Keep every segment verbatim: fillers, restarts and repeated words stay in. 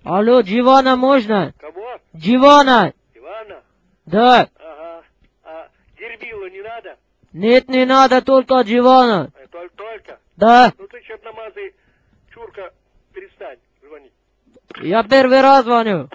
Алло, Дживана можно? Кого? Дживана. Ивана? Да. Ага. А Дербила не надо? Нет, не надо, только Дживана. Э, Только, только? Да. Ну ты черномазый чурка, перестань звонить. Я первый раз звоню.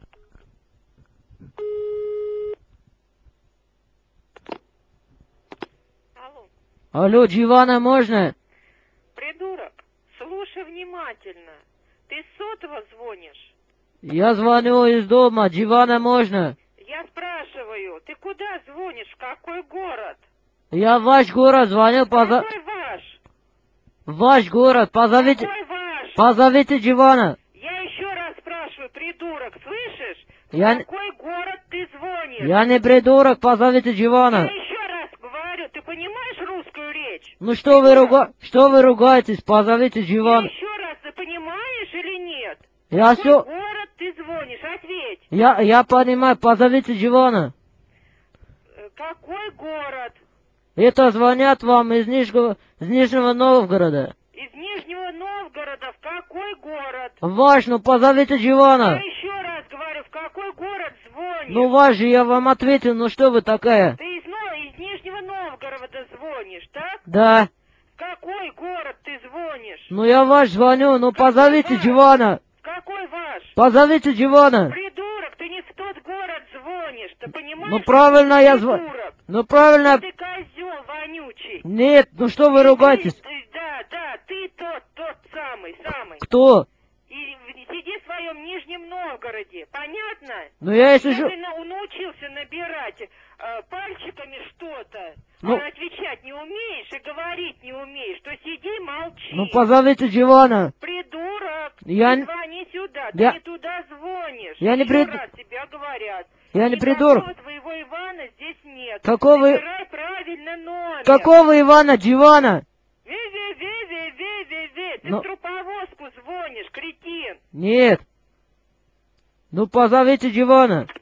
Алло. Алло, Дживана можно? Придурок, слушай внимательно. Ты с сотового звонишь? Я звоню из дома, Дживана можно? Я спрашиваю, ты куда звонишь? В какой город? Я в ваш город звонил, поза... Какой ваш? В ваш город, позовите... Какой ваш? Позовите Дживана. Я еще раз спрашиваю, придурок, слышишь? В Я... какой город ты звонишь? Я не придурок, позовите Я Дживана. еще раз говорю, ты понимаешь русскую речь? Ну что вы руга... Что вы ругаетесь, позовите Я Дживана. еще раз, ты понимаешь или нет? Я В какой все... город ты звонишь? Ответь. Я, я понимаю, позовите Дживана. Э, Какой город? Это звонят вам из Нижнего, из Нижнего Новгорода. Из Нижнего Новгорода. В какой город? Ваш, ну позовите Я Дживана. еще раз говорю, в какой город звонишь? Ну ваш же, я вам ответил, ну что вы такая? Ты из, Но- из Нижнего Новгорода звонишь, так? Да. В какой город ты звонишь? Ну я ваш звоню, ну позовите ваш? Дживана. В какой ваш? Позовите Дживана. Придурок, ты не в тот город звонишь, ты понимаешь? Ну правильно я звоню. Придурок. Ну правильно. Ты козел вонючий. Нет, ну что вы Ты- ругаетесь? ты- Да, да, ты тот, тот самый, самый. Кто? И в- сиди в своем Нижнем Новгороде, понятно? Ну я если Если же... на- научился набирать э, пальчиками что-то, Ну- а отвечать не умеешь и говорить не умеешь, то сиди молчи. Ну позовите Дживана. Придурок, Я не не- звони сюда, Я- ты не туда звонишь. Я не Еще прид- раз тебя говорят. Я не Никакого придурок. твоего Ивана здесь нет. Какого- Набирай правильно номер. Какого Ивана Дживана? Ви-ви-ви-ви-ви-ви-ви. Ты Ну- в труповозку звонишь, кретин. Нет. Ну позовите Дживана.